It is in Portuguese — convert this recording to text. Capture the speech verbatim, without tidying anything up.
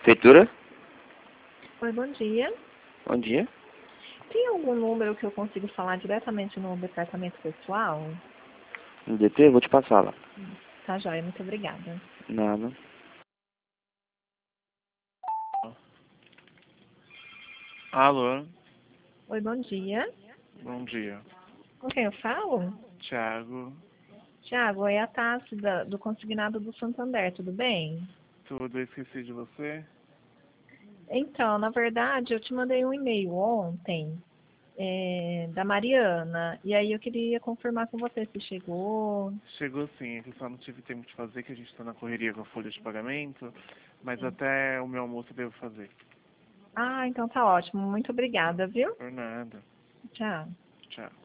Feitura? Oi, bom dia. Bom dia. Tem algum número que eu consigo falar diretamente no departamento pessoal? No D T, vou te passar lá. Tá joia, muito obrigada. Nada. Alô, Oi, bom dia. bom dia. Com quem eu falo? Thiago, Tiago, é a Tassi da- do Consignado do Santander, tudo bem? tudo, eu esqueci de você? Então, na verdade, eu te mandei um e-mail ontem, é, da Mariana, e aí eu queria confirmar com você se chegou. Chegou sim, é que só não tive tempo de fazer, que a gente está na correria com a folha de pagamento, mas até o meu almoço eu devo fazer. Ah, então tá ótimo. Muito obrigada, viu? Por nada. Tchau. Tchau.